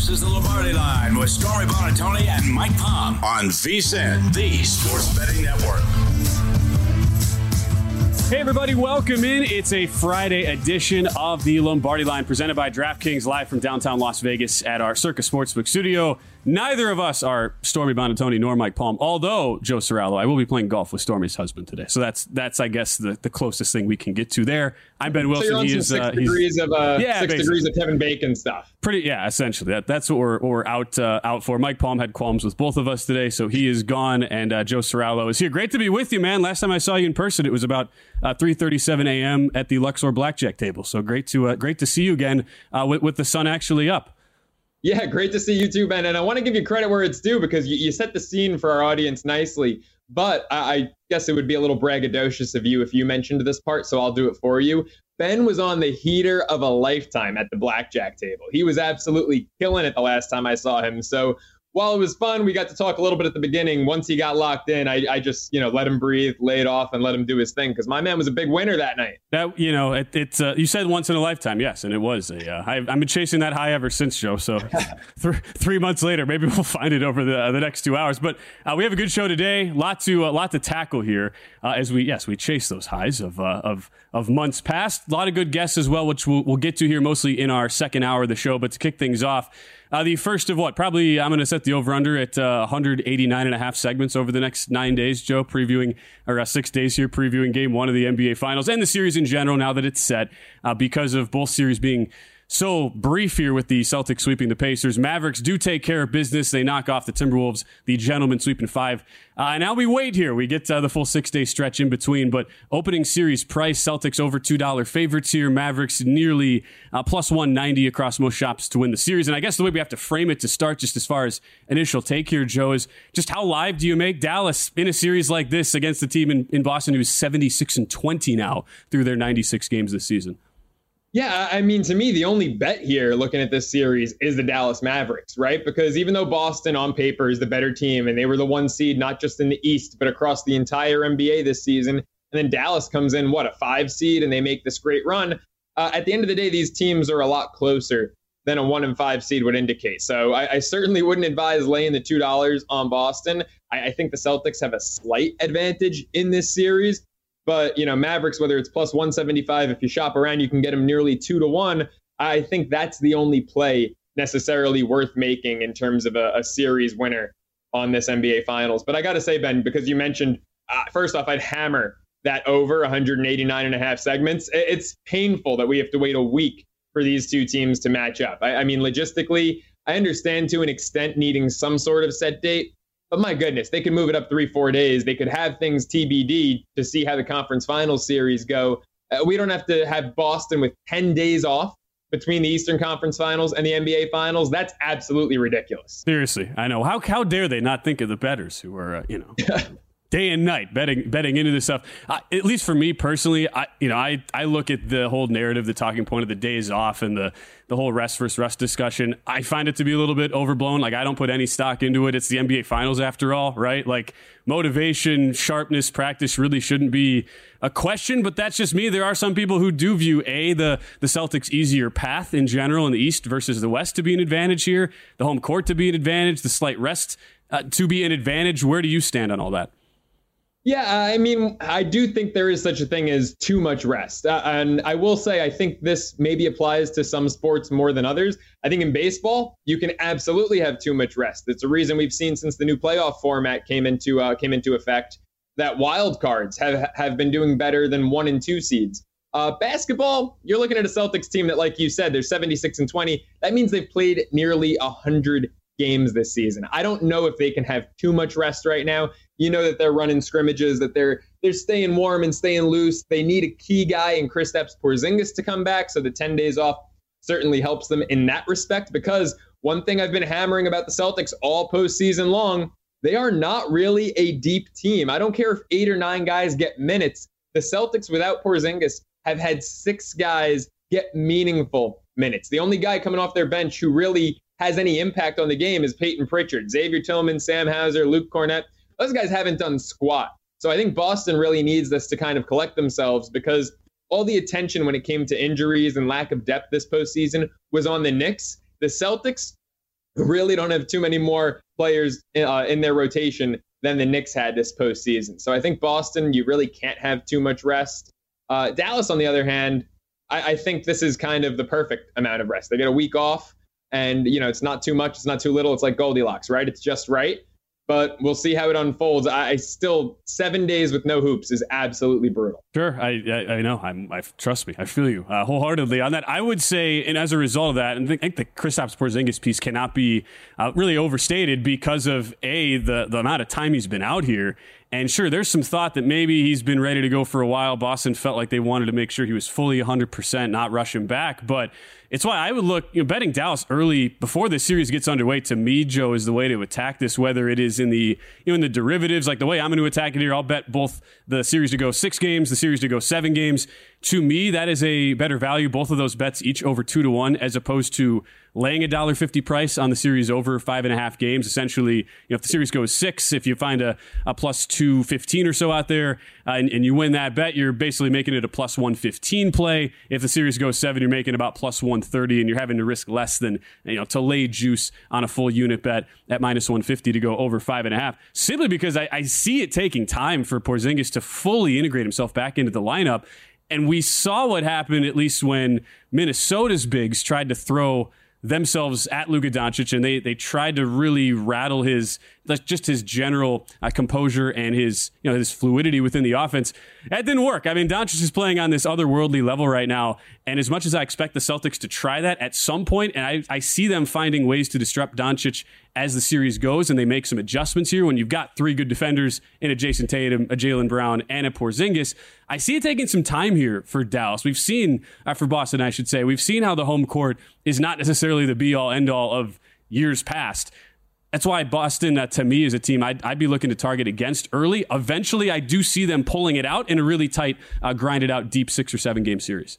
This is the Lombardi Line with Stormy Buonantony and Mike Palm on VSiN, the Sports Betting Network. Hey everybody, welcome in. It's a Friday edition of the Lombardi Line presented by DraftKings live from downtown Las Vegas at our Circa Sportsbook studio. Neither of us are Stormy Buonantony nor Mike Palm, although, Joe Serralo, I will be playing golf with Stormy's husband today. So that's I guess, the closest thing we can get to there. I'm Ben Wilson. So you're on some 6 degrees of Kevin Bacon stuff. Essentially. That's what we're out for. Mike Palm had qualms with both of us today, so he is gone, and Joe Serralo is here. Great to be with you, man. Last time I saw you in person, it was about 3:37 a.m. at the Luxor Blackjack table. So great to see you again with the sun actually up. Yeah, great to see you too, Ben. And I want to give you credit where it's due because you set the scene for our audience nicely. But I guess it would be a little braggadocious of you if you mentioned this part, so I'll do it for you. Ben was on the heater of a lifetime at the blackjack table. He was absolutely killing it the last time I saw him. So while it was fun, we got to talk a little bit at the beginning. Once he got locked in, I just, let him breathe, lay it off, and let him do his thing because my man was a big winner that night. That, it's you said once in a lifetime, yes, and it was. I've been chasing that high ever since, Joe. So 3 months later, maybe we'll find it over the next 2 hours. But we have a good show today. Lot to tackle here as we chase those highs of months past. A lot of good guests as well, which we'll get to here mostly in our second hour of the show. But to kick things off, the first of probably I'm going to set the over-under at 189.5 segments over the next 9 days, Joe, 6 days here, previewing game one of the NBA Finals and the series in general now that it's set because of both series being so brief here with the Celtics sweeping the Pacers. Mavericks do take care of business. They knock off the Timberwolves, the gentlemen sweep in 5. Now we wait here. We get the full 6-day stretch in between, but opening series price, Celtics over $2 favorites here. Mavericks nearly plus 190 across most shops to win the series. And I guess the way we have to frame it to start, just as far as initial take here, Joe, is just how live do you make Dallas in a series like this against the team in Boston who's 76-20 now through their 96 games this season? Yeah, I mean, to me, the only bet here looking at this series is the Dallas Mavericks, right? Because even though Boston on paper is the better team and they were the 1 seed, not just in the East, but across the entire NBA this season, and then Dallas comes in, a 5 seed, and they make this great run. At the end of the day, these teams are a lot closer than a 1 and 5 seed would indicate. So I certainly wouldn't advise laying the $2 on Boston. I think the Celtics have a slight advantage in this series. But, Mavericks, whether it's plus 175, if you shop around, you can get them nearly 2-1. I think that's the only play necessarily worth making in terms of a series winner on this NBA Finals. But I got to say, Ben, because you mentioned, first off, I'd hammer that over 189.5 segments. It's painful that we have to wait a week for these two teams to match up. I mean, logistically, I understand to an extent needing some sort of set date. But my goodness, they could move it up 3-4 days. They could have things TBD to see how the conference finals series go. We don't have to have Boston with 10 days off between the Eastern Conference Finals and the NBA Finals. That's absolutely ridiculous. Seriously, I know. How dare they not think of the bettors who are, day and night betting into this stuff. At least for me personally, I look at the whole narrative, the talking point of the days off and the whole rest versus rust discussion. I find it to be a little bit overblown. Like, I don't put any stock into it. It's the NBA Finals after all, right? Like, motivation, sharpness, practice really shouldn't be a question, but that's just me. There are some people who do view the Celtics' easier path in general in the East versus the West to be an advantage here, the home court to be an advantage, the slight rest to be an advantage. Where do you stand on all that? Yeah, I mean, I do think there is such a thing as too much rest. And I will say, I think this maybe applies to some sports more than others. I think in baseball, you can absolutely have too much rest. It's a reason we've seen since the new playoff format came into effect that wild cards have been doing better than 1 and 2 seeds. Basketball, you're looking at a Celtics team that, like you said, they're 76-20. That means they've played nearly 100 games this season. I don't know if they can have too much rest right now. You know that they're running scrimmages, that they're staying warm and staying loose. They need a key guy in Kristaps Porzingis to come back, so the 10 days off certainly helps them in that respect, because one thing I've been hammering about the Celtics all postseason long, they are not really a deep team. I don't care if 8 or 9 guys get minutes. The Celtics without Porzingis have had 6 guys get meaningful minutes. The only guy coming off their bench who really has any impact on the game is Peyton Pritchard. Xavier Tillman, Sam Hauser, Luke Cornett. Those guys haven't done squat. So I think Boston really needs this to kind of collect themselves, because all the attention when it came to injuries and lack of depth this postseason was on the Knicks. The Celtics, who really don't have too many more players in their rotation than the Knicks had this postseason. So I think Boston, you really can't have too much rest. Dallas, on the other hand, I think this is kind of the perfect amount of rest. They get a week off, and it's not too much, it's not too little. It's like Goldilocks, right? It's just right. But we'll see how it unfolds. I still 7 days with no hoops is absolutely brutal. Sure, I know. I trust me. I feel you wholeheartedly on that. I would say, and as a result of that, and I think the Kristaps Porzingis piece cannot be really overstated because of the amount of time he's been out here. And sure, there's some thought that maybe he's been ready to go for a while. Boston felt like they wanted to make sure he was fully 100%, not rush him back. But it's why I would look, betting Dallas early before the series gets underway, to me, Joe, is the way to attack this, whether it is in the, in the derivatives, like the way I'm going to attack it here. I'll bet both the series to go 6 games, the series to go 7 games. To me, that is a better value. Both of those bets each over 2-1, as opposed to laying $1.50 price on the series over 5.5 games. Essentially, if the series goes 6, if you find a plus 215 or so out there, and you win that bet, you're basically making it a plus 115 play. If the series goes 7, you're making about plus 130, and you're having to risk less than, to lay juice on a full unit bet at minus 150 to go over 5.5. Simply because I see it taking time for Porzingis to fully integrate himself back into the lineup. And we saw what happened, at least when Minnesota's bigs tried to throw themselves at Luka Doncic, and they tried to really rattle his general composure and his his fluidity within the offense. That didn't work. I mean, Doncic is playing on this otherworldly level right now, and as much as I expect the Celtics to try that at some point, and I see them finding ways to disrupt Doncic as the series goes, and they make some adjustments here when you've got 3 good defenders in a Jason Tatum, a Jaylen Brown, and a Porzingis. I see it taking some time here for Dallas. We've seen, for Boston, I should say, we've seen how the home court is not necessarily the be-all, end-all of years past. That's why Boston, to me, is a team I'd be looking to target against early. Eventually, I do see them pulling it out in a really tight, grinded-out, deep 6 or 7 game series.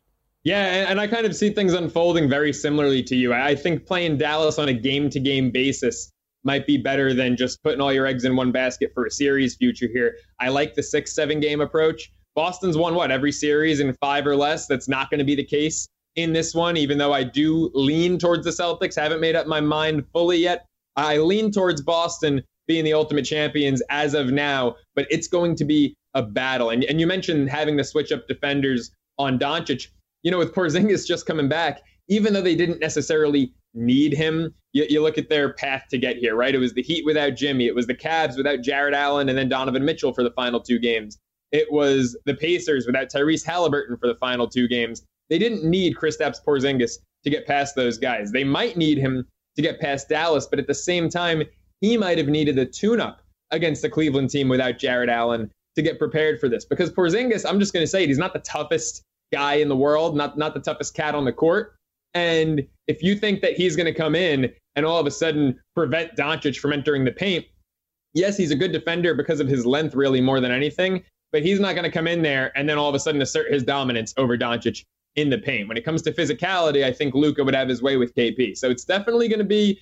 Yeah, and I kind of see things unfolding very similarly to you. I think playing Dallas on a game-to-game basis might be better than just putting all your eggs in one basket for a series future here. I like the 6-7 game approach. Boston's won, every series in 5 or less? That's not going to be the case in this one, even though I do lean towards the Celtics. Haven't made up my mind fully yet. I lean towards Boston being the ultimate champions as of now, but it's going to be a battle. And you mentioned having to switch up defenders on Doncic. With Porzingis just coming back, even though they didn't necessarily need him, you look at their path to get here, right? It was the Heat without Jimmy. It was the Cavs without Jarrett Allen and then Donovan Mitchell for the final 2 games. It was the Pacers without Tyrese Halliburton for the final 2 games. They didn't need Kristaps Porzingis to get past those guys. They might need him to get past Dallas, but at the same time, he might have needed a tune-up against the Cleveland team without Jarrett Allen to get prepared for this. Because Porzingis, I'm just going to say it, he's not the toughest guy in the world, not the toughest cat on the court. And if you think that he's going to come in and all of a sudden prevent Doncic from entering the paint, yes, he's a good defender because of his length really more than anything, but he's not going to come in there and then all of a sudden assert his dominance over Doncic in the paint. When it comes to physicality, I think Luka would have his way with KP. So it's definitely going to be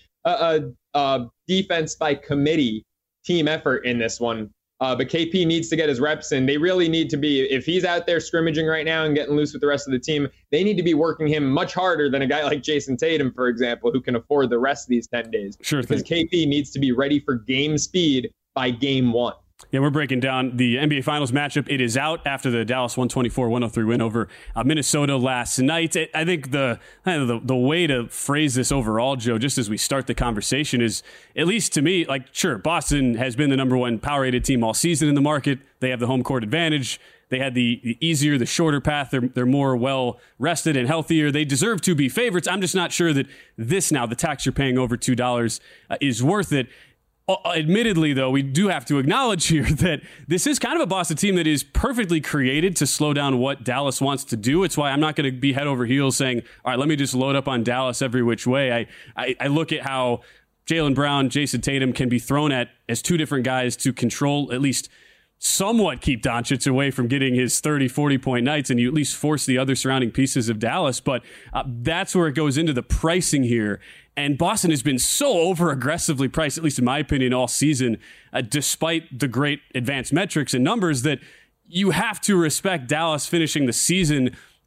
a defense by committee team effort in this one. But KP needs to get his reps in. They really need to be, if he's out there scrimmaging right now and getting loose with the rest of the team, they need to be working him much harder than a guy like Jason Tatum, for example, who can afford the rest of these 10 days. Sure thing. Because KP needs to be ready for game speed by game 1. Yeah, we're breaking down the NBA Finals matchup. It is out after the Dallas 124-103 win over Minnesota last night. I think the way to phrase this overall, Joe, just as we start the conversation, is, at least to me, sure, Boston has been the number 1 power-rated team all season in the market. They have the home court advantage. They had the easier, the shorter path. They're more well-rested and healthier. They deserve to be favorites. I'm just not sure that this now, the tax you're paying over $2, is worth it. Admittedly, though, we do have to acknowledge here that this is kind of a Boston team that is perfectly created to slow down what Dallas wants to do. It's why I'm not going to be head over heels saying, all right, let me just load up on Dallas every which way. I look at how Jaylen Brown, Jason Tatum can be thrown at as 2 different guys to control, at least somewhat keep Doncic away from getting his 30, 40-point nights, and you at least force the other surrounding pieces of Dallas. But that's where it goes into the pricing here. And Boston has been so over-aggressively priced, at least in my opinion, all season, despite the great advanced metrics and numbers, that you have to respect Dallas finishing the season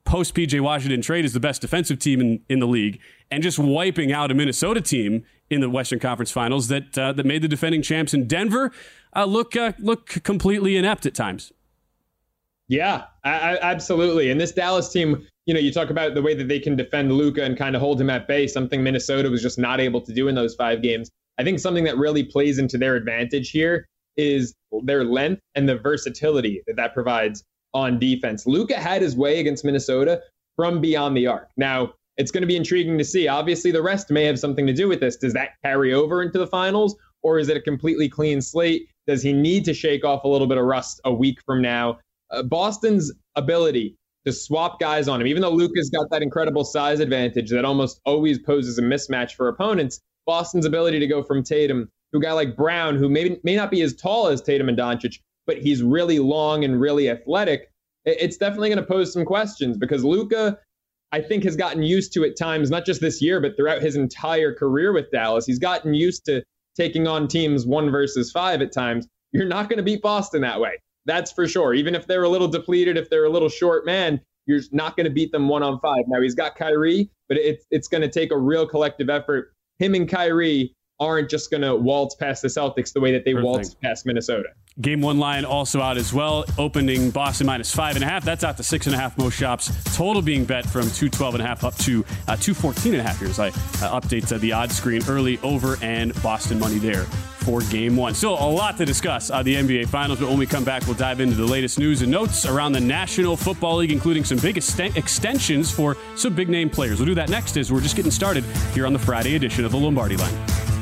post PJ Washington trade is the best defensive team in the league, and just wiping out a Minnesota team in the Western Conference Finals that made the defending champs in Denver look completely inept at times. Yeah, absolutely. And this Dallas team, you talk about the way that they can defend Luka and kind of hold him at bay, something Minnesota was just not able to do in those 5 games. I think something that really plays into their advantage here is their length and the versatility that provides on defense. Luka had his way against Minnesota from beyond the arc. Now, it's going to be intriguing to see. Obviously, the rest may have something to do with this. Does that carry over into the finals, or is it a completely clean slate? Does he need to shake off a little bit of rust a week from now? Boston's ability to swap guys on him, even though Luka's got that incredible size advantage that almost always poses a mismatch for opponents, Boston's ability to go from Tatum to a guy like Brown, who may not be as tall as Tatum and Doncic, but he's really long and really athletic, it's definitely going to pose some questions, because Luka, I think, has gotten used to at times, not just this year, but throughout his entire career with Dallas. He's gotten used to taking on teams 1 versus 5 at times. You're not going to beat Boston that way. That's for sure. Even if they're a little depleted, if they're a little short man, you're not going to beat them 1-on-5. Now, he's got Kyrie, but it's going to take a real collective effort. Him and Kyrie aren't just going to waltz past the Celtics the way that they waltzed past Minnesota. Game 1 line also out as well, opening Boston -5.5. That's out to 6.5 most shops. Total being bet from 212.5 up to 214.5 here as I update the odds screen early. Over and Boston money there for Game 1. Still a lot to discuss the NBA Finals, but when we come back, we'll dive into the latest news and notes around the National Football League, including some big extensions for some big-name players. We'll do that next as we're just getting started here on the Friday edition of the Lombardi Line.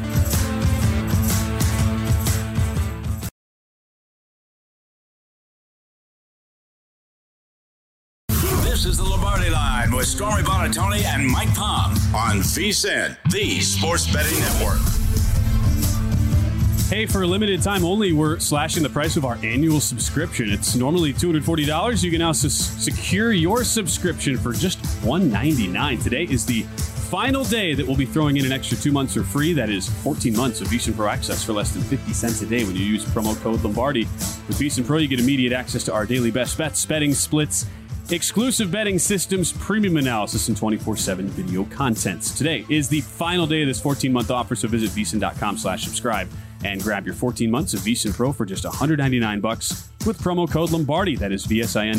This is the Lombardi Line with Stormy Buonantony and Mike Palm on VSiN, the Sports Betting Network. Hey, for a limited time only, we're slashing the price of our annual subscription. It's normally $240. You can now secure your subscription for just $199. Today is the final day that we'll be throwing in an extra 2 months for free. That is 14 months of VSiN Pro access for less than 50 cents a day when you use promo code Lombardi. With VSiN Pro, you get immediate access to our daily best bets, betting splits, exclusive betting systems, premium analysis, and 24/7 video content. Today is the final day of this 14-month offer, so visit VSiN.com/subscribe and grab your 14 months of VSiN Pro for just $199 with promo code Lombardi. That is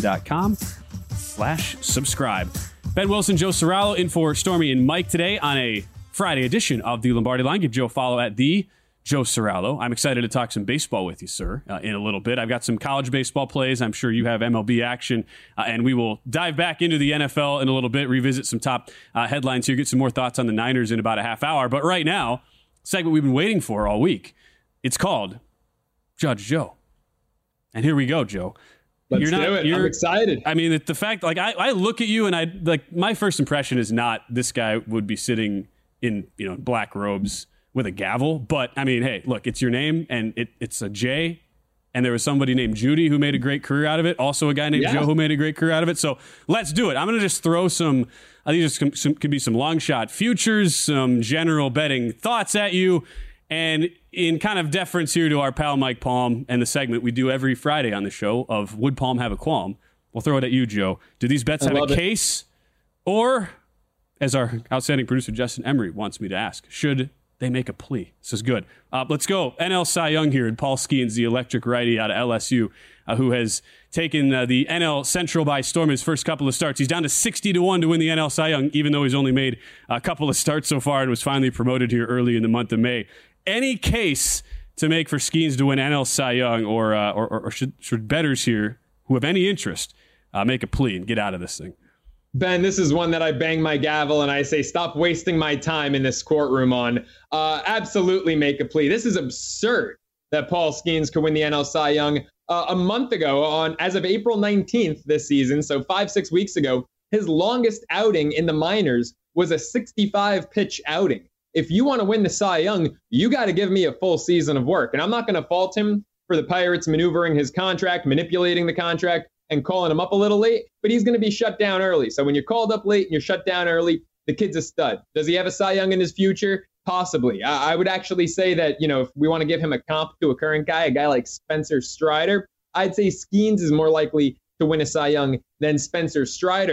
VSiN.com/subscribe. Ben Wilson, Joe Serralo in for Stormy and Mike today on a Friday edition of the Lombardi Line. Give Joe a follow at the Joe Serralo. I'm excited to talk some baseball with you, sir, in a little bit. I've got some college baseball plays. I'm sure you have MLB action, and we will dive back into the NFL in a little bit, revisit some top headlines here, get some more thoughts on the Niners in about a half hour. But right now, segment we've been waiting for all week. It's called Judge Joe. And here we go, Joe. Let's do it. I'm excited. I mean, the fact, I look at you and my first impression is not this guy would be sitting in, black robes with a gavel. But I mean, hey, look, it's your name and it's a J. And there was somebody named Judy who made a great career out of it. Also a guy named Joe who made a great career out of it. So let's do it. I'm going to just throw some, I think just could be some long shot futures, some general betting thoughts at you. And in kind of deference here to our pal Mike Palm and the segment we do every Friday on the show of Would Palm Have a Qualm? We'll throw it at you, Joe. Do these bets have a case? Or, as our outstanding producer Justin Emery wants me to ask, should they make a plea? This is good. Let's go. NL Cy Young here. And Paul Skeens, the electric righty out of LSU, who has taken the NL Central by storm his first couple of starts. He's down to 60-1 to win the NL Cy Young, even though he's only made a couple of starts so far and was finally promoted here early in the month of May. Any case to make for Skeens to win NL Cy Young, or should bettors here who have any interest make a plea and get out of this thing? Ben, this is one that I bang my gavel and I say, stop wasting my time in this courtroom on. Absolutely make a plea. This is absurd that Paul Skeens could win the NL Cy Young. A month ago, as of April 19th this season, so 5-6 weeks ago, his longest outing in the minors was a 65-pitch outing. If you want to win the Cy Young, you got to give me a full season of work. And I'm not going to fault him for the Pirates maneuvering his contract, manipulating the contract, and calling him up a little late, but he's going to be shut down early. So when you're called up late and you're shut down early, the kid's a stud. Does he have a Cy Young in his future? Possibly. I would actually say that, if we want to give him a comp to a current guy, a guy like Spencer Strider, I'd say Skeens is more likely to win a Cy Young than Spencer Strider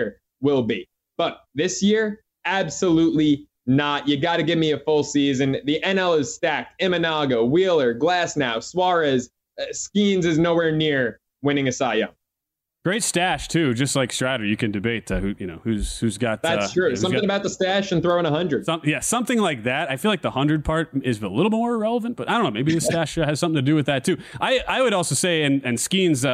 will be. But this year, absolutely not. You got to give me a full season. The NL is stacked. Imanaga, Wheeler, Glasnow, Suarez, Skeens is nowhere near winning a Cy Young. Great stash too, just like Strider. You can debate who's got. That's true. Something about the stash and throwing 100. Something like that. I feel like the 100 part is a little more irrelevant, but I don't know. Maybe the stash has something to do with that too. I would also say, and Skeens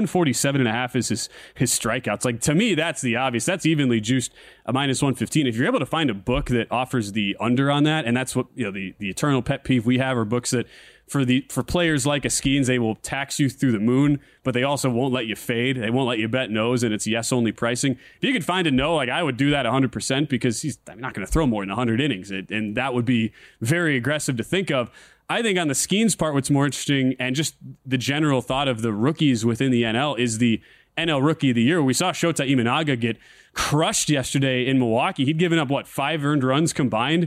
147.5 is his strikeouts. Like, to me, that's the obvious. That's evenly juiced a -115. If you're able to find a book that offers the under on that, and that's what the eternal pet peeve we have are books that. For players like a Skeens, they will tax you through the moon, but they also won't let you fade. They won't let you bet no's, and it's yes-only pricing. If you could find a no, like, I would do that 100% because he's not going to throw more than 100 innings, and that would be very aggressive to think of. I think on the Skeens part, what's more interesting, and just the general thought of the rookies within the NL, is the NL Rookie of the Year. We saw Shota Imanaga get crushed yesterday in Milwaukee. He'd given up, 5 earned runs combined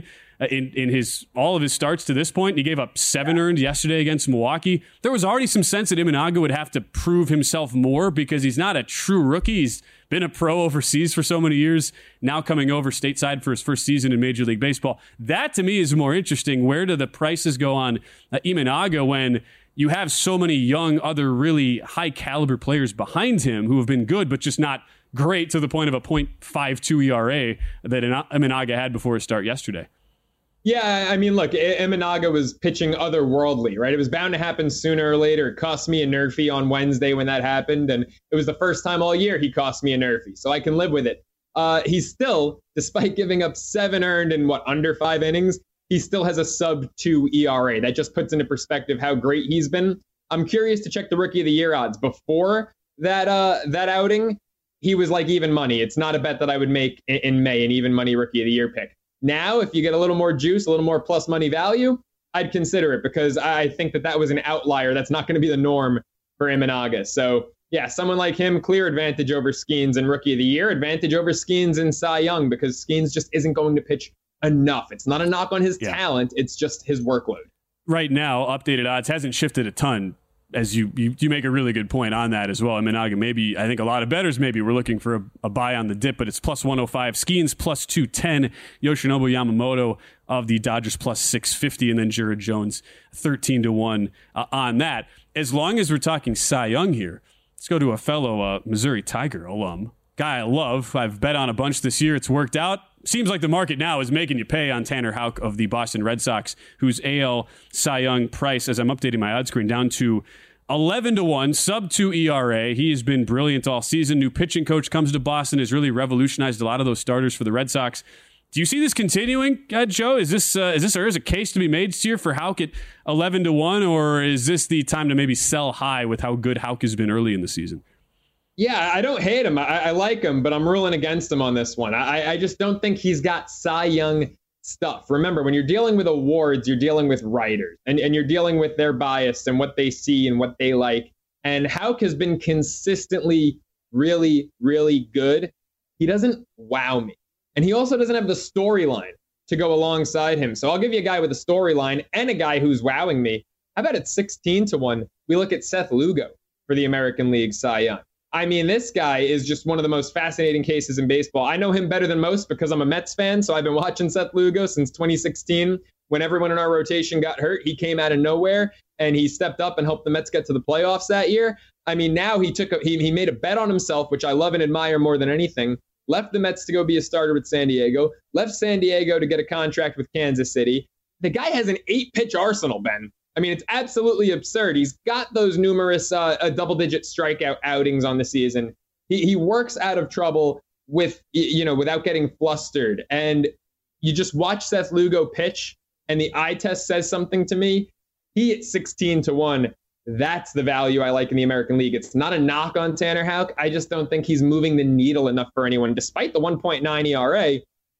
in all of his starts to this point. He gave up 7 earned yesterday against Milwaukee. There was already some sense that Imanaga would have to prove himself more because he's not a true rookie. He's been a pro overseas for so many years, now coming over stateside for his first season in Major League Baseball. That, to me, is more interesting. Where do the prices go on Imanaga when you have so many young, other really high-caliber players behind him who have been good, but just not great to the point of a .52 ERA that Imanaga had before his start yesterday? Yeah, I mean, look, Imanaga was pitching otherworldly, right? It was bound to happen sooner or later. It cost me a nerfie on Wednesday when that happened, and it was the first time all year he cost me a nerfie, so I can live with it. He's still, despite giving up 7 earned in under 5 innings, he still has a sub-2 ERA. That just puts into perspective how great he's been. I'm curious to check the Rookie of the Year odds. Before that outing, he was like even money. It's not a bet that I would make in May, an even money Rookie of the Year pick. Now, if you get a little more juice, a little more plus money value, I'd consider it because I think that was an outlier. That's not going to be the norm for Imanaga. So, yeah, someone like him, clear advantage over Skeens in Rookie of the Year, advantage over Skeens in Cy Young because Skeens just isn't going to pitch enough. It's not a knock on his talent. It's just his workload. Right now, updated odds hasn't shifted a ton. As you make a really good point on that as well. Imanaga, maybe, I think a lot of bettors maybe were looking for a buy on the dip, but it's +105. Skeens +210. Yoshinobu Yamamoto of the Dodgers +650, and then Jared Jones 13-1 on that. As long as we're talking Cy Young here, let's go to a fellow Missouri Tiger alum. Guy I love. I've bet on a bunch this year. It's worked out. Seems like the market now is making you pay on Tanner Houck of the Boston Red Sox, whose AL Cy Young price, as I'm updating my odds screen, down to 11-1, sub-2 ERA. He has been brilliant all season. New pitching coach comes to Boston, has really revolutionized a lot of those starters for the Red Sox. Do you see this continuing, Joe? Is there a case to be made here for Houck at 11-1, or is this the time to maybe sell high with how good Houck has been early in the season? Yeah, I don't hate him. I like him, but I'm ruling against him on this one. I just don't think he's got Cy Young stuff. Remember, when you're dealing with awards, you're dealing with writers, and you're dealing with their bias and what they see and what they like. And Houck has been consistently really, really good. He doesn't wow me. And he also doesn't have the storyline to go alongside him. So I'll give you a guy with a storyline and a guy who's wowing me. How about at 16-1, we look at Seth Lugo for the American League Cy Young. I mean, this guy is just one of the most fascinating cases in baseball. I know him better than most because I'm a Mets fan, so I've been watching Seth Lugo since 2016. When everyone in our rotation got hurt, he came out of nowhere, and he stepped up and helped the Mets get to the playoffs that year. I mean, now he made a bet on himself, which I love and admire more than anything, left the Mets to go be a starter with San Diego, left San Diego to get a contract with Kansas City. The guy has an 8-pitch arsenal, Ben. I mean, it's absolutely absurd. He's got those numerous double-digit strikeout outings on the season. He works out of trouble without getting flustered. And you just watch Seth Lugo pitch, and the eye test says something to me. He at 16-1. That's the value I like in the American League. It's not a knock on Tanner Houck. I just don't think he's moving the needle enough for anyone. Despite the 1.9 ERA,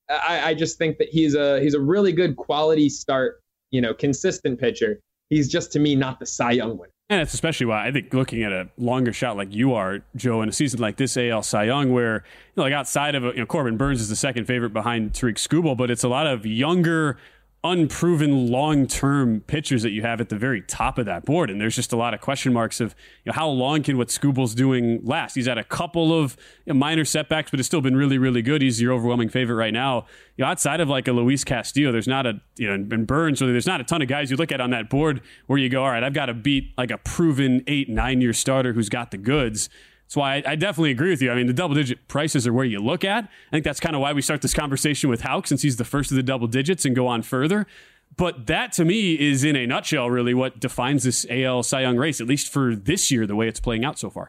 I just think that he's a really good quality start, consistent pitcher. He's just, to me, not the Cy Young winner. And it's especially why I think looking at a longer shot like you are, Joe, in a season like this AL Cy Young, where outside of Corbin Burns is the second favorite behind Tariq Skubal, but it's a lot of younger, unproven long-term pitchers that you have at the very top of that board. And there's just a lot of question marks of how long can what Skubal's doing last. He's had a couple of minor setbacks, but it's still been really, really good. He's your overwhelming favorite right now. Outside of like a Luis Castillo, there's not a, and Burns, so there's not a ton of guys you look at on that board where you go, all right, I've got to beat like a proven 8-9 year starter who's got the goods. That's why I definitely agree with you. I mean, the double-digit prices are where you look at. I think that's kind of why we start this conversation with Houck, since he's the first of the double digits, and go on further. But that, to me, is in a nutshell really what defines this AL Cy Young race, at least for this year, the way it's playing out so far.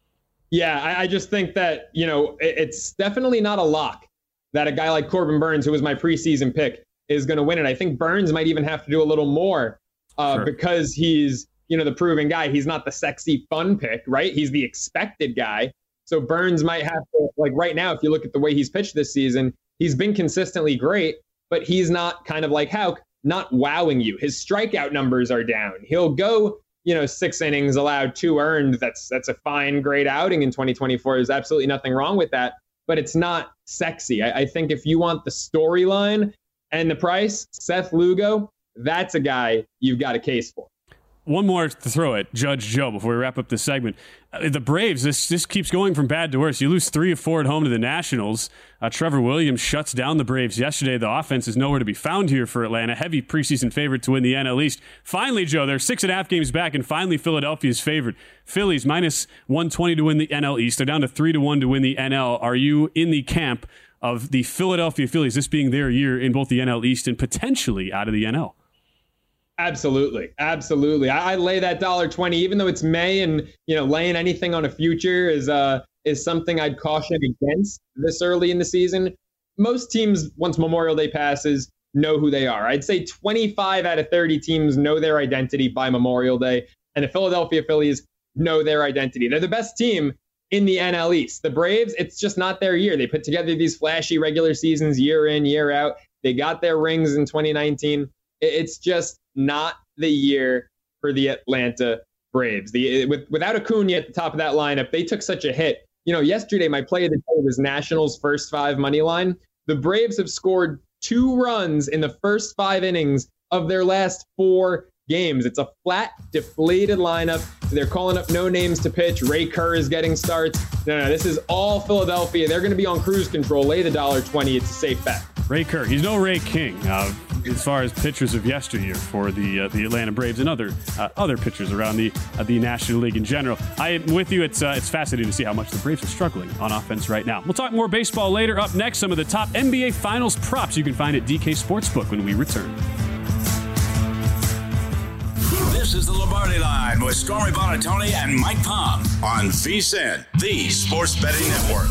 Yeah, I just think that, it's definitely not a lock that a guy like Corbin Burns, who was my preseason pick, is going to win it. I think Burns might even have to do a little more because he's the proven guy. He's not the sexy fun pick, right? He's the expected guy. So Burns might have to, like right now, if you look at the way he's pitched this season, he's been consistently great, but he's not kind of like Houck, not wowing you. His strikeout numbers are down. He'll go, 6 innings, allowed 2 earned. That's a fine, great outing in 2024. There's absolutely nothing wrong with that, but it's not sexy. I think if you want the storyline and the price, Seth Lugo, that's a guy you've got a case for. One more to throw at Judge Joe before we wrap up this segment. The Braves, this keeps going from bad to worse. You lose 3 of 4 at home to the Nationals. Trevor Williams shuts down the Braves yesterday. The offense is nowhere to be found here for Atlanta. Heavy preseason favorite to win the NL East. Finally, Joe, they're 6.5 games back, and finally Philadelphia's favorite. Phillies minus 120 to win the NL East. They're down to 3-1 to win the NL. Are you in the camp of the Philadelphia Phillies, this being their year in both the NL East and potentially out of the NL? Absolutely. I lay that $1.20, even though it's May, and laying anything on a future is something I'd caution against this early in the season. Most teams, once Memorial Day passes, know who they are. I'd say 25 out of 30 teams know their identity by Memorial Day, and the Philadelphia Phillies know their identity. They're the best team in the NL East. The Braves, it's just not their year. They put together these flashy regular seasons year in, year out. They got their rings in 2019. It's just not the year for the Atlanta Braves. Without Acuna at the top of that lineup, they took such a hit. Yesterday my play of the day was Nationals first 5 money line. The Braves have scored 2 runs in the first 5 innings of their last 4 games. It's a flat, deflated lineup. They're calling up no names to pitch. Ray Kerr is getting starts. No, this is all Philadelphia. They're going to be on cruise control. Lay the $1.20. It's a safe bet. Ray Kerr. He's no Ray King as far as pitchers of yesteryear for the Atlanta Braves and other pitchers around the National League in general. I am with you. It's fascinating to see how much the Braves are struggling on offense right now. We'll talk more baseball later. Up next, some of the top NBA Finals props you can find at DK Sportsbook when we return. This is the Lombardi Line with Stormy Buonantony and Mike Palm on VSiN, the Sports Betting Network.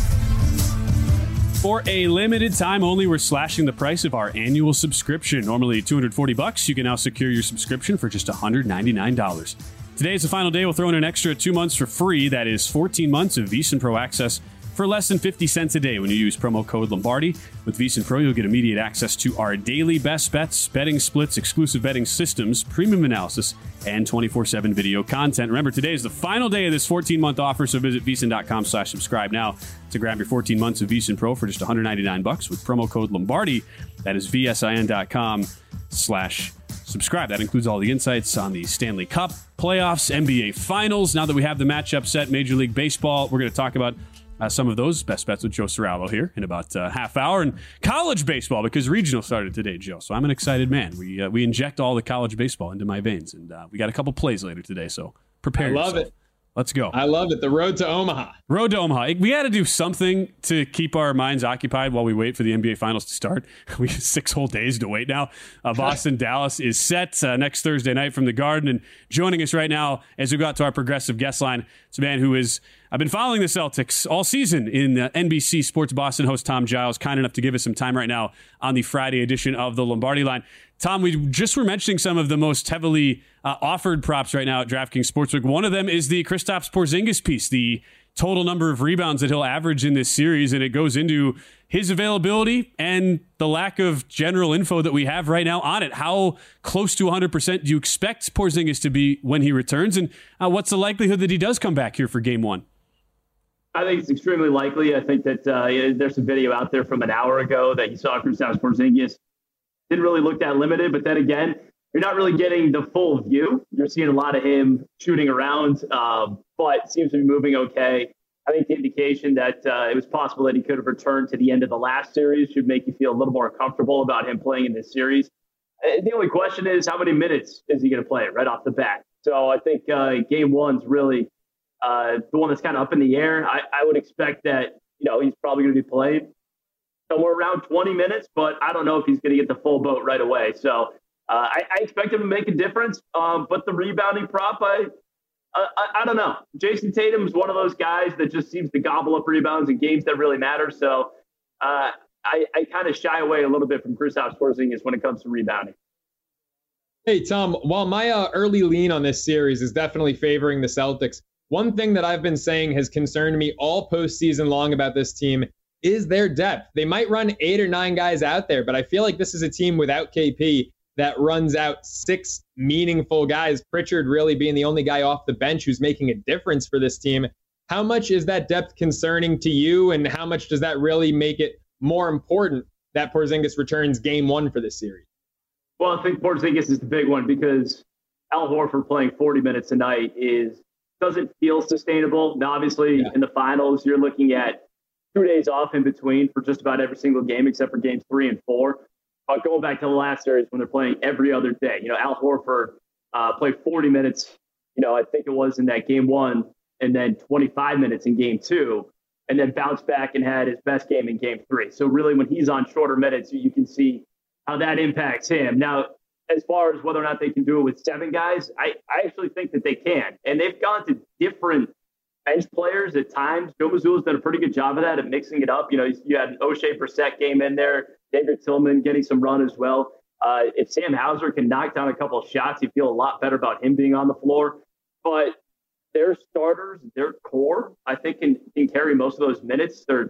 For a limited time only, we're slashing the price of our annual subscription. Normally $240, you can now secure your subscription for just $199. Today is the final day. We'll throw in an extra 2 months for free. That is 14 months of VSiN Pro access for less than 50 cents a day when you use promo code Lombardi. With VSiN Pro, you'll get immediate access to our daily best bets, betting splits, exclusive betting systems, premium analysis, and 24/7 video content. Remember, today is the final day of this 14-month offer, so visit VSiN.com/subscribe now to grab your 14 months of VSiN Pro for just $199 with promo code Lombardi. That is VSIN.com/subscribe. That includes all the insights on the Stanley Cup, playoffs, NBA Finals. Now that we have the matchup set, Major League Baseball, we're going to talk about some of those best bets with Joe Serralo here in about half hour, and college baseball because regional started today, Joe. So I'm an excited man. We inject all the college baseball into my veins, and we got a couple plays later today. So prepare yourself. I love it. Let's go. I love it. The road to Omaha. Road to Omaha. We got to do something to keep our minds occupied while we wait for the NBA Finals to start. We have 6 whole days to wait now. Boston, Dallas is set next Thursday night from the Garden. And joining us right now as we go out to our progressive guest line, it's a man who is, I've been following the Celtics all season in NBC Sports Boston host Tom Giles, kind enough to give us some time right now on the Friday edition of the Lombardi Line. Tom, we just were mentioning some of the most heavily offered props right now at DraftKings Sportsbook. One of them is the Kristaps Porzingis piece, the total number of rebounds that he'll average in this series, and it goes into his availability and the lack of general info that we have right now on it. How close to 100% do you expect Porzingis to be when he returns, and what's the likelihood that he does come back here for Game 1? I think it's extremely likely. I think that there's a video out there from an hour ago that you saw Kristaps Porzingis didn't really look that limited. But then again, you're not really getting the full view. You're seeing a lot of him shooting around, but seems to be moving okay. I think the indication that it was possible that he could have returned to the end of the last series should make you feel a little more comfortable about him playing in this series. The only question is, how many minutes is he going to play right off the bat? So I think game one's really the one that's kind of up in the air. I would expect that, he's probably going to be playing somewhere around 20 minutes, but I don't know if he's going to get the full boat right away. So I expect him to make a difference. But the rebounding prop, I don't know. Jason Tatum is one of those guys that just seems to gobble up rebounds in games that really matter. So I kind of shy away a little bit from Kristaps Porzingis when it comes to rebounding. Hey, Tom, while my early lean on this series is definitely favoring the Celtics, one thing that I've been saying has concerned me all postseason long about this team is their depth. They might run 8 or 9 guys out there, but I feel like this is a team without KP that runs out 6 meaningful guys, Pritchard really being the only guy off the bench who's making a difference for this team. How much is that depth concerning to you, and how much does that really make it more important that Porzingis returns game 1 for this series? Well, I think Porzingis is the big one because Al Horford playing 40 minutes a night doesn't feel sustainable. Now, obviously, in the finals, you're looking at 2 days off in between for just about every single game except for games 3 and 4. But going back to the last series when they're playing every other day, Al Horford played 40 minutes, I think it was in that game 1, and then 25 minutes in game 2, and then bounced back and had his best game in game 3. So really when he's on shorter minutes, you can see how that impacts him. Now, as far as whether or not they can do it with 7 guys, I actually think that they can. And they've gone to different bench players at times. Joe Mazzulla's done a pretty good job of that, at mixing it up. You had an O'Shea Brissett game in there, David Tillman getting some run as well. If Sam Hauser can knock down a couple of shots, you feel a lot better about him being on the floor. But their starters, their core, I think can carry most of those minutes. They're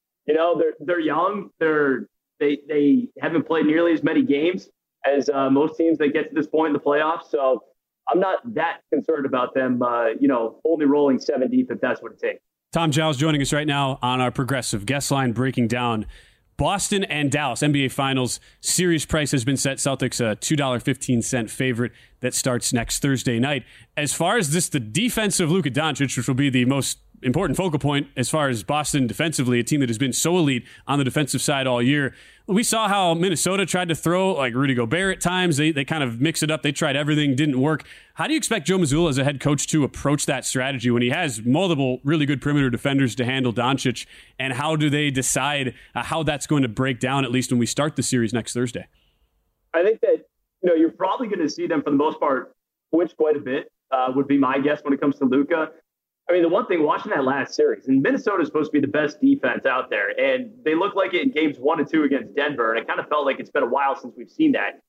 young. They haven't played nearly as many games as most teams that get to this point in the playoffs. So I'm not that concerned about them, only rolling 7 deep if that's what it takes. Tom Giles joining us right now on our Progressive guest line, breaking down Boston and Dallas NBA Finals. Series price has been set. Celtics a $2.15 favorite that starts next Thursday night. As far as the defense of Luka Doncic, which will be the most important focal point as far as Boston defensively, a team that has been so elite on the defensive side all year. We saw how Minnesota tried to throw like Rudy Gobert at times. They kind of mix it up. They tried everything, didn't work. How do you expect Joe Mazzulla as a head coach to approach that strategy when he has multiple really good perimeter defenders to handle Doncic? And how do they decide how that's going to break down, at least when we start the series next Thursday? I think that, you're probably going to see them for the most part switch quite a bit, would be my guess when it comes to Luka. I mean, the one thing, watching that last series, and Minnesota is supposed to be the best defense out there, and they look like it in games 1 and 2 against Denver, and it kind of felt like it's been a while since we've seen that.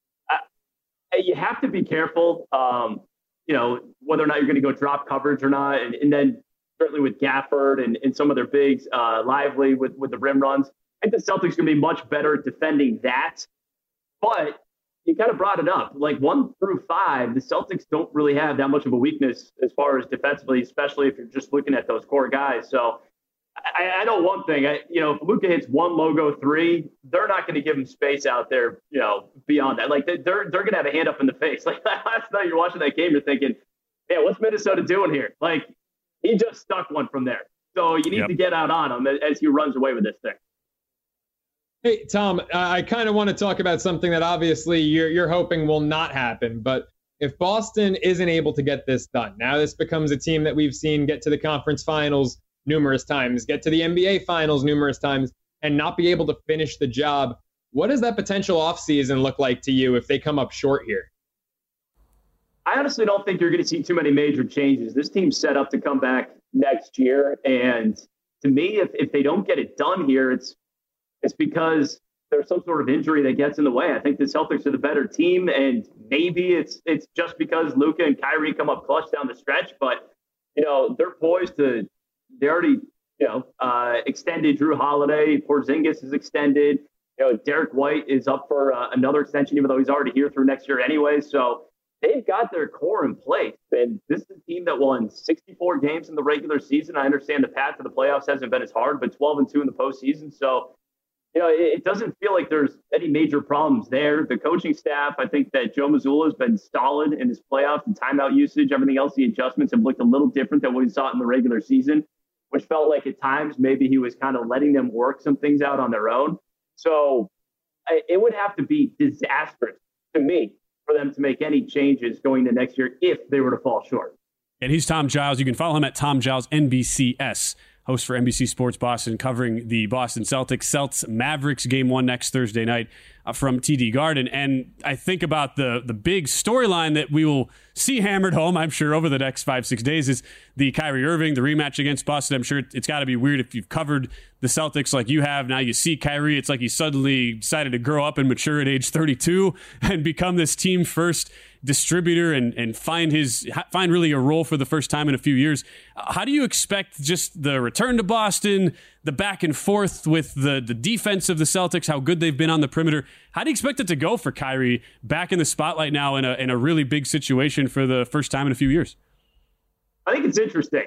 You have to be careful, whether or not you're going to go drop coverage or not, and then certainly with Gafford and some of their bigs, Lively with the rim runs. I think the Celtics are going to be much better at defending that, but you kind of brought it up. Like 1 through 5, the Celtics don't really have that much of a weakness as far as defensively, especially if you're just looking at those core guys. So I know one thing. If Luka hits 1 logo 3, they're not going to give him space out there. Beyond that, like they're going to have a hand up in the face. Like last night, you're watching that game, you're thinking, "Yeah, what's Minnesota doing here?" Like he just stuck one from there. So you need to get out on him as he runs away with this thing. Hey, Tom, I kind of want to talk about something that obviously you're hoping will not happen. But if Boston isn't able to get this done, now this becomes a team that we've seen get to the conference finals numerous times, get to the NBA finals numerous times, and not be able to finish the job. What does that potential offseason look like to you if they come up short here? I honestly don't think you're going to see too many major changes. This team's set up to come back next year. And to me, if they don't get it done here, it's because there's some sort of injury that gets in the way. I think the Celtics are the better team, and maybe it's just because Luka and Kyrie come up clutch down the stretch. But, they're poised to – they already, extended Drew Holiday. Porzingis is extended. Derek White is up for another extension, even though he's already here through next year anyway. So they've got their core in place. And this is a team that won 64 games in the regular season. I understand the path to the playoffs hasn't been as hard, but 12-2 in the postseason. So it doesn't feel like there's any major problems there. The coaching staff, I think that Joe Mazzulla has been solid in his playoff and timeout usage. Everything else, the adjustments have looked a little different than what we saw in the regular season, which felt like at times maybe he was kind of letting them work some things out on their own. So it would have to be disastrous to me for them to make any changes going to next year if they were to fall short. And he's Tom Giles. You can follow him at Tom Giles NBCS. Host for NBC Sports Boston, covering the Boston Celtics. Celts Mavericks game 1 next Thursday night from TD Garden. And I think about the big storyline that we will see hammered home, I'm sure, over the next 5-6 days is the Kyrie Irving, the rematch against Boston. I'm sure it's got to be weird if you've covered the Celtics like you have. Now you see Kyrie. It's like he suddenly decided to grow up and mature at age 32 and become this team first distributor and find really a role for the first time in a few years. How do you expect just the return to Boston, the back and forth with the defense of the Celtics, how good they've been on the perimeter? How do you expect it to go for Kyrie back in the spotlight now in a really big situation for the first time in a few years? I think it's interesting.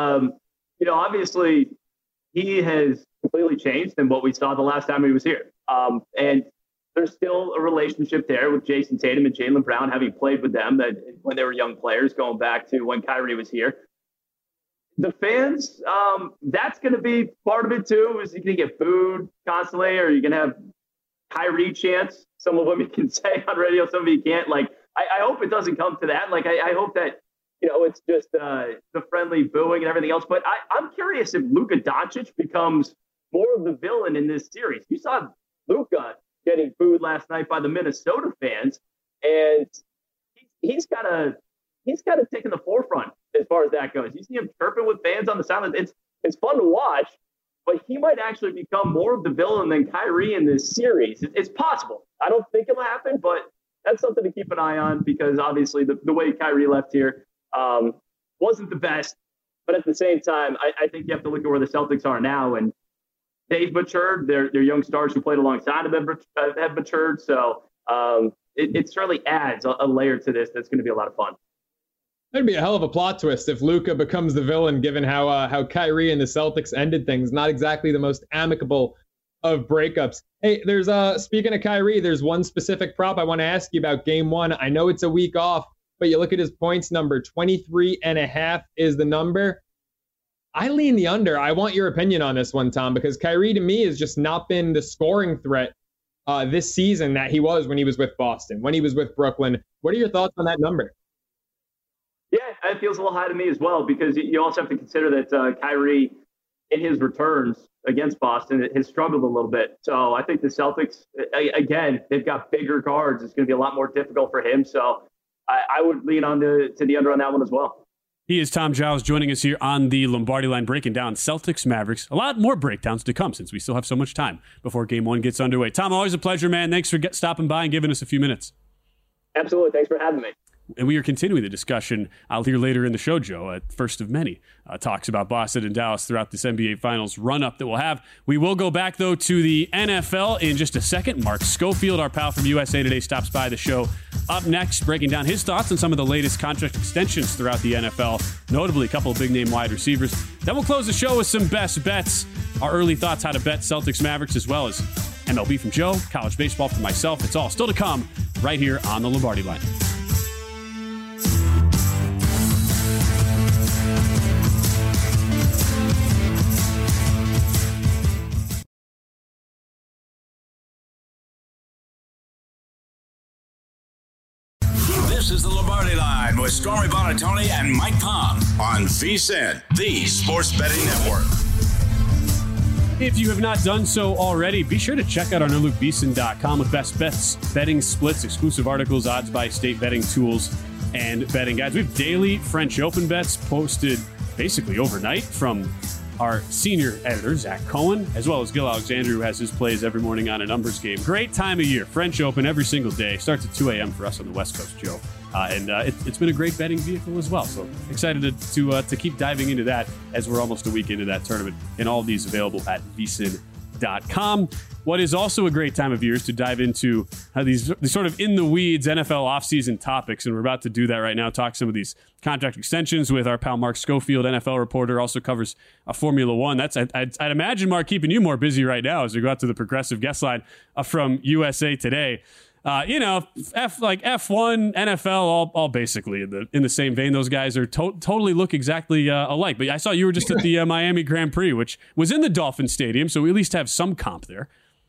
Obviously he has completely changed than what we saw the last time he was here. And there's still a relationship there with Jason Tatum and Jaylen Brown, having played with them when they were young players, going back to when Kyrie was here. The fans, that's going to be part of it too. Is he going to get booed constantly, or are you going to have Kyrie chants? Some of them you can say on radio, some of you can't. Like, I hope it doesn't come to that. Like, I hope that, it's just the friendly booing and everything else. But I'm curious if Luka Doncic becomes more of the villain in this series. You saw Luka getting booed last night by the Minnesota fans, and he's got to take in the forefront as far as that goes. You see him chirping with fans on the sideline. It's fun to watch, but he might actually become more of the villain than Kyrie in this series. It's possible. I don't think it'll happen, but that's something to keep an eye on, because obviously the way Kyrie left here wasn't the best. But at the same time, I think you have to look at where the Celtics are now, and they've matured. Their young stars who played alongside them have matured. So it certainly adds a layer to this that's going to be a lot of fun. That'd be a hell of a plot twist if Luka becomes the villain, given how Kyrie and the Celtics ended things. Not exactly the most amicable of breakups. Hey, there's speaking of Kyrie, there's one specific prop I want to ask you about game 1. I know it's a week off, but you look at his points number, 23.5 is the number. I lean the under. I want your opinion on this one, Tom, because Kyrie to me has just not been the scoring threat this season that he was when he was with Boston, when he was with Brooklyn. What are your thoughts on that number? Yeah, it feels a little high to me as well, because you also have to consider that Kyrie, in his returns against Boston, has struggled a little bit. So I think the Celtics, again, they've got bigger guards. It's going to be a lot more difficult for him. So I would lean on to the under on that one as well. He is Tom Giles, joining us here on the Lombardi Line, breaking down Celtics Mavericks. A lot more breakdowns to come, since we still have so much time before game 1 gets underway. Tom, always a pleasure, man. Thanks for stopping by and giving us a few minutes. Absolutely. Thanks for having me. And we are continuing the discussion. I'll hear later in the show, Joe, at first of many talks about Boston and Dallas throughout this NBA Finals run-up that we'll have. We will go back, though, to the NFL in just a second. Mark Schofield, our pal from USA Today, stops by the show up next, breaking down his thoughts on some of the latest contract extensions throughout the NFL, notably a couple of big-name wide receivers. Then we'll close the show with some best bets, our early thoughts how to bet Celtics Mavericks, as well as MLB from Joe, college baseball from myself. It's all still to come right here on the Lombardi Line. This is the Lombardi Line with Stormy Buonantony and Mike Palm on VSiN, the Sports Betting Network. If you have not done so already, be sure to check out our new look, VSiN.com, with best bets, betting splits, exclusive articles, odds by state, betting tools, and betting guides. We have daily French Open bets posted basically overnight from our senior editor, Zach Cohen, as well as Gil Alexander, who has his plays every morning on a numbers game. Great time of year. French Open every single day. Starts at 2 a.m. for us on the West Coast, Joe. It's been a great betting vehicle as well. So excited to keep diving into that as we're almost a week into that tournament. And all of these available at VSiN.com. NFL.com. What is also a great time of year is to dive into these sort of in the weeds NFL offseason topics. And we're about to do that right now. Talk some of these contract extensions with our pal Mark Schofield, NFL reporter, also covers Formula One. That's I'd imagine, Mark, keeping you more busy right now as we go out to the progressive guest line from USA Today. F1, NFL, all basically in the same vein. Those guys are totally look exactly alike. But I saw you were just at the Miami Grand Prix, which was in the Dolphin Stadium, so we at least have some comp there.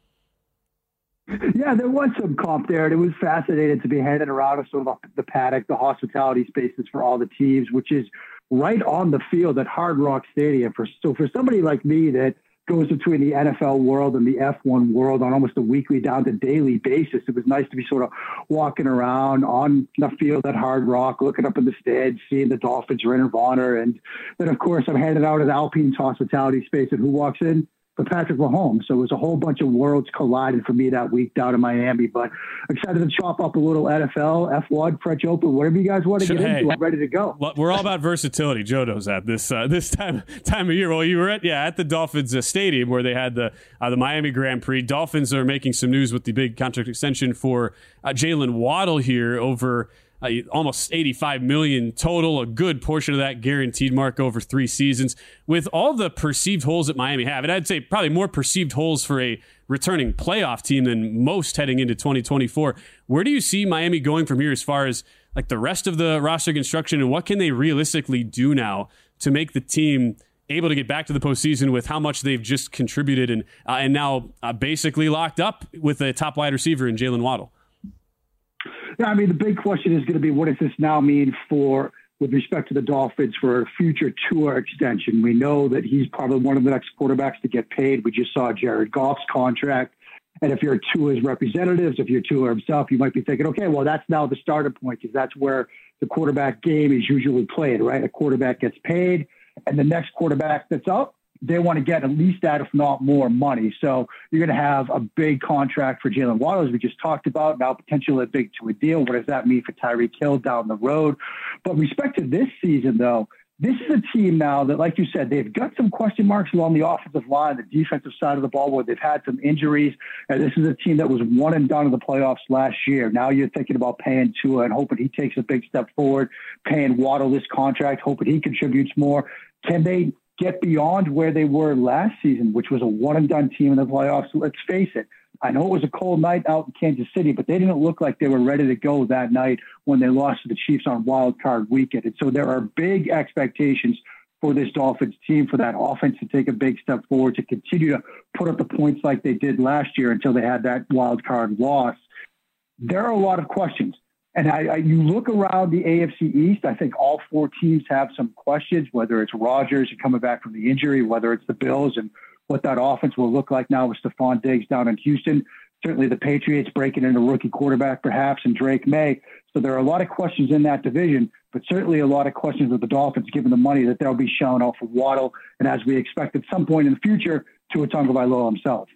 Yeah, there was some comp there, and it was fascinating to be headed around sort of the paddock, the hospitality spaces for all the teams, which is right on the field at Hard Rock Stadium. For somebody like me that goes between the NFL world and the F1 world on almost a weekly down to daily basis, it was nice to be sort of walking around on the field at Hard Rock, looking up in the stands, seeing the Dolphins Ring of Honor. And then, of course, I'm headed out at Alpine's hospitality space, and who walks in? But Patrick Mahomes. So it was a whole bunch of worlds colliding for me that week down in Miami. But excited to chop up a little NFL, F1, French Open, whatever you guys want to get into. I'm ready to go. We're all about versatility. Joe knows that this time of year. Well, you were at the Dolphins stadium where they had the Miami Grand Prix. Dolphins are making some news with the big contract extension for Jalen Waddle here over almost $85 million total, a good portion of that guaranteed, Mark, over 3 seasons. With all the perceived holes that Miami have, and I'd say probably more perceived holes for a returning playoff team than most heading into 2024, where do you see Miami going from here as far as like the rest of the roster construction, and what can they realistically do now to make the team able to get back to the postseason with how much they've just contributed and now basically locked up with a top wide receiver in Jalen Waddle? Yeah, I mean, the big question is going to be, what does this now mean with respect to the Dolphins for a future Tua extension? We know that he's probably one of the next quarterbacks to get paid. We just saw Jared Goff's contract. And if you're Tua's representatives, if you're Tua himself, you might be thinking, okay, well, that's now the starting point, because that's where the quarterback game is usually played, right? A quarterback gets paid, and the next quarterback that's up, they want to get at least that, if not more, money. So you're going to have a big contract for Jalen Waddle, as we just talked about, now potentially a big Tua deal. What does that mean for Tyreek Hill down the road? But with respect to this season, though, this is a team now that, like you said, they've got some question marks along the offensive line, the defensive side of the ball, where they've had some injuries. And this is a team that was one and done in the playoffs last year. Now you're thinking about paying Tua and hoping he takes a big step forward, paying Waddle this contract, hoping he contributes more. Can they get beyond where they were last season, which was a one-and-done team in the playoffs? Let's face it. I know it was a cold night out in Kansas City, but they didn't look like they were ready to go that night when they lost to the Chiefs on Wild Card Weekend. And so there are big expectations for this Dolphins team, for that offense to take a big step forward, to continue to put up the points like they did last year until they had that Wild Card loss. There are a lot of questions. And you look around the AFC East, I think all 4 teams have some questions, whether it's Rodgers coming back from the injury, whether it's the Bills and what that offense will look like now with Stephon Diggs down in Houston. Certainly the Patriots breaking in a rookie quarterback perhaps, and Drake May. So there are a lot of questions in that division, but certainly a lot of questions with the Dolphins given the money that they'll be shelling out for Waddle. And as we expect at some point in the future, Tua Tagovailoa himself.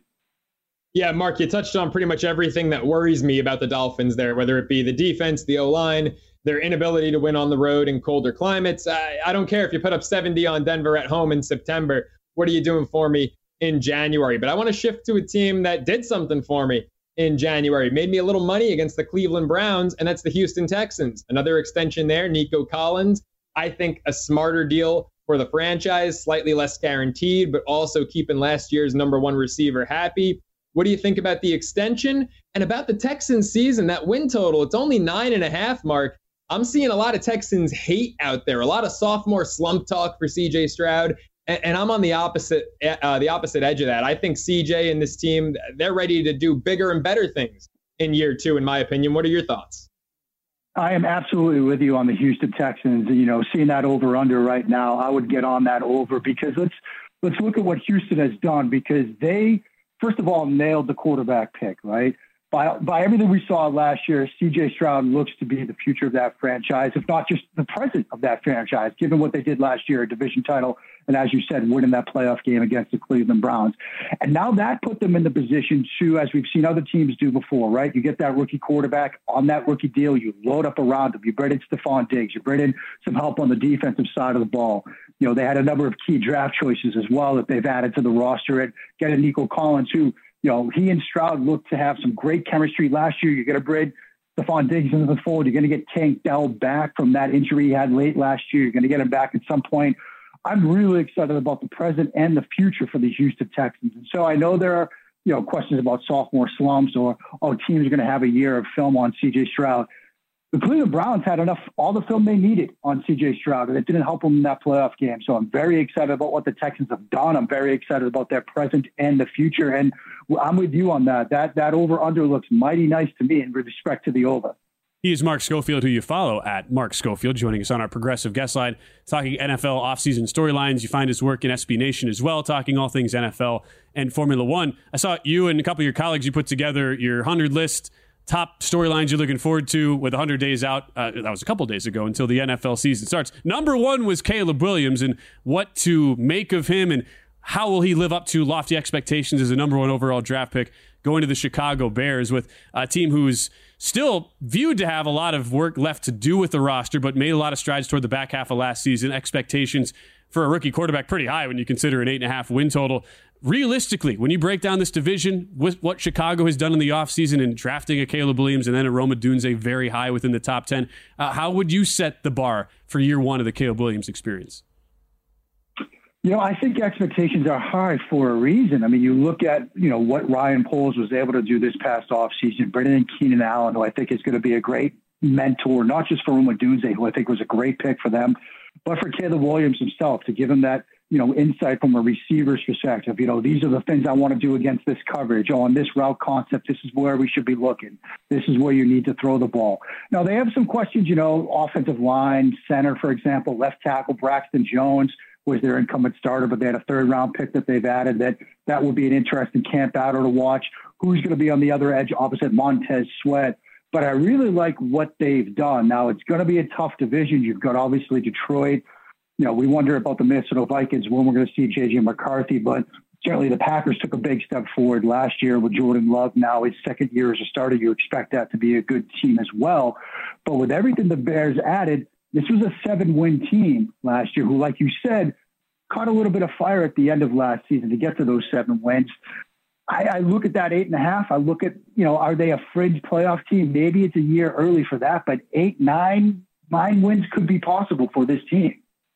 Yeah, Mark, you touched on pretty much everything that worries me about the Dolphins there, whether it be the defense, the O-line, their inability to win on the road in colder climates. I don't care if you put up 70 on Denver at home in September. What are you doing for me in January? But I want to shift to a team that did something for me in January, made me a little money against the Cleveland Browns, and that's the Houston Texans. Another extension there, Nico Collins. I think a smarter deal for the franchise, slightly less guaranteed, but also keeping last year's #1 receiver happy. What do you think about the extension and about the Texans season, that win total? It's only 9.5, Mark. I'm seeing a lot of Texans hate out there, a lot of sophomore slump talk for CJ Stroud. And I'm on the opposite edge of that. I think CJ and this team, they're ready to do bigger and better things in year 2, in my opinion. What are your thoughts? I am absolutely with you on the Houston Texans. Seeing that over under right now, I would get on that over, because let's look at what Houston has done, because they, first of all, nailed the quarterback pick, right? by everything we saw last year, C.J. Stroud looks to be the future of that franchise, if not just the present of that franchise, given what they did last year, a division title, and as you said, winning that playoff game against the Cleveland Browns. And now that put them in the position to, as we've seen other teams do before, right? You get that rookie quarterback on that rookie deal, you load up around him, you bring in Stephon Diggs, you bring in some help on the defensive side of the ball. You know, they had a number of key draft choices as well that they've added to the roster, and getting Nico Collins, who, you know, he and Stroud look to have some great chemistry last year. You're going to bring Stephon Diggs into the fold. You're going to get Tank Dell back from that injury he had late last year. You're going to get him back at some point. I'm really excited about the present and the future for the Houston Texans. And so I know there are, you know, questions about sophomore slumps or, oh, teams are going to have a year of film on C.J. Stroud. The Cleveland Browns had all the film they needed on C.J. Stroud, and it didn't help them in that playoff game. So I'm very excited about what the Texans have done. I'm very excited about their present and the future. And I'm with you on that. That over-under looks mighty nice to me in respect to the over. He is Mark Schofield, who you follow at Mark Schofield, joining us on our Progressive Guest Line, talking NFL offseason storylines. You find his work in SB Nation as well, talking all things NFL and Formula One. I saw you and a couple of your colleagues, you put together your 100 list, top storylines you're looking forward to with 100 days out. That was a couple days ago until the NFL season starts. Number one was Caleb Williams, and what to make of him and how will he live up to lofty expectations as a number one overall draft pick going to the Chicago Bears with a team who's still viewed to have a lot of work left to do with the roster, but made a lot of strides toward the back half of last season. Expectations for a rookie quarterback pretty high when you consider an 8.5 win total. Realistically, when you break down this division, with what Chicago has done in the offseason and drafting a Caleb Williams and then a Rome Odunze very high within the top 10, how would you set the bar for year one of the Caleb Williams experience? You know, I think expectations are high for a reason. I mean, you look at, you know, what Ryan Poles was able to do this past offseason, bringing in Keenan Allen, who I think is going to be a great mentor, not just for Rome Odunze, who I think was a great pick for them, but for Caleb Williams himself, to give him that, you know, insight from a receiver's perspective. You know, these are the things I want to do against this coverage. On this route concept, this is where we should be looking. This is where you need to throw the ball. Now, they have some questions, you know, offensive line, center, for example, left tackle Braxton Jones was their incumbent starter, but they had a third-round pick that they've added that would be an interesting camp battle to watch. Who's going to be on the other edge opposite Montez Sweat? But I really like what they've done. Now, it's going to be a tough division. You've got, obviously, Detroit. You know, we wonder about the Minnesota Vikings when we're going to see J.J. McCarthy, but certainly the Packers took a big step forward last year with Jordan Love. Now his second year as a starter, you expect that to be a good team as well. But with everything the Bears added, this was a 7-win team last year who, like you said, caught a little bit of fire at the end of last season to get to those 7 wins. I look at that 8.5. I look at, you know, are they a fringe playoff team? Maybe it's a year early for that, but 8, 9 wins could be possible for this team.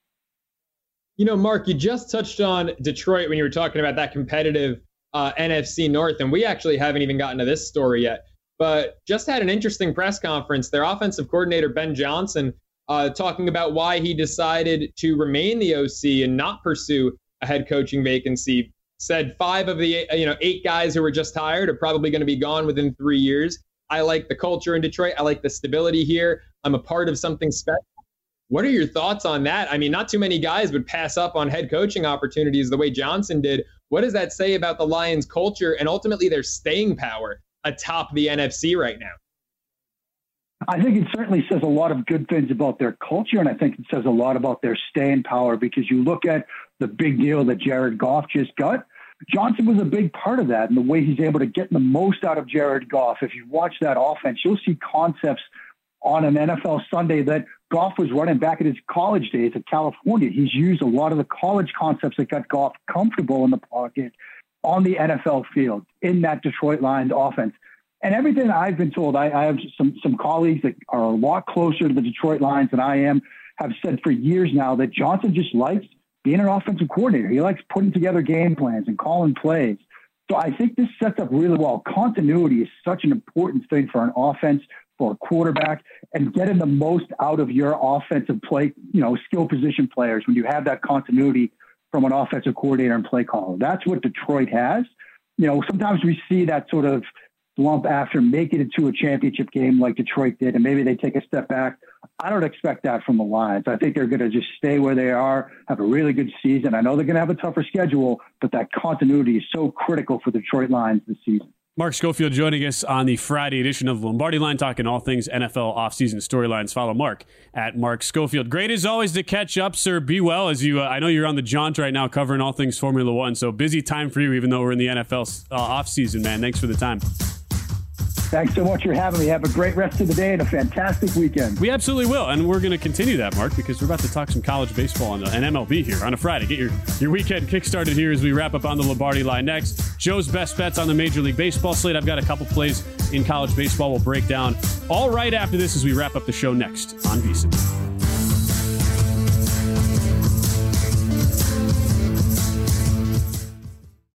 You know, Mark, you just touched on Detroit when you were talking about that competitive NFC North, and we actually haven't even gotten to this story yet, but just had an interesting press conference. Their offensive coordinator, Ben Johnson, talking about why he decided to remain the OC and not pursue a head coaching vacancy. Said 5 of the 8 guys who were just hired are probably going to be gone within 3 years. I like the culture in Detroit. I like the stability here. I'm a part of something special. What are your thoughts on that? I mean, not too many guys would pass up on head coaching opportunities the way Johnson did. What does that say about the Lions' culture and ultimately their staying power atop the NFC right now? I think it certainly says a lot of good things about their culture, and I think it says a lot about their staying power, because you look at the big deal that Jared Goff just got. Johnson was a big part of that, and the way he's able to get the most out of Jared Goff. If you watch that offense, you'll see concepts on an NFL Sunday that Goff was running back in his college days at California. He's used a lot of the college concepts that got Goff comfortable in the pocket on the NFL field in that Detroit Lions offense. And everything I've been told, I have some colleagues that are a lot closer to the Detroit Lions than I am, have said for years now that Johnson just likes being an offensive coordinator. He likes putting together game plans and calling plays. So I think this sets up really well. Continuity is such an important thing for an offense, for a quarterback, and getting the most out of your offensive play, skill position players when you have that continuity from an offensive coordinator and play caller. That's what Detroit has. Sometimes we see that sort of slump after making it to a championship game like Detroit did, and maybe they take a step back. I don't expect that from the Lions. I think they're going to just stay where they are, have a really good season. I know they're going to have a tougher schedule, but that continuity is so critical for the Detroit Lions this season. Mark Schofield joining us on the Friday edition of the Lombardi Line, talking all things NFL offseason storylines. Follow Mark at Mark Schofield. Great as always to catch up, sir. Be well as you. I know you're on the jaunt right now covering all things Formula One, so busy time for you even though we're in the NFL offseason, man. Thanks for the time. Thanks so much for having me. Have a great rest of the day and a fantastic weekend. We absolutely will, and we're going to continue that, Mark, because we're about to talk some college baseball and MLB here on a Friday. Get your weekend kick-started here as we wrap up on the Lombardi Line next. Joe's best bets on the Major League Baseball slate. I've got a couple plays in college baseball we'll break down all right after this as we wrap up the show next on VSiN.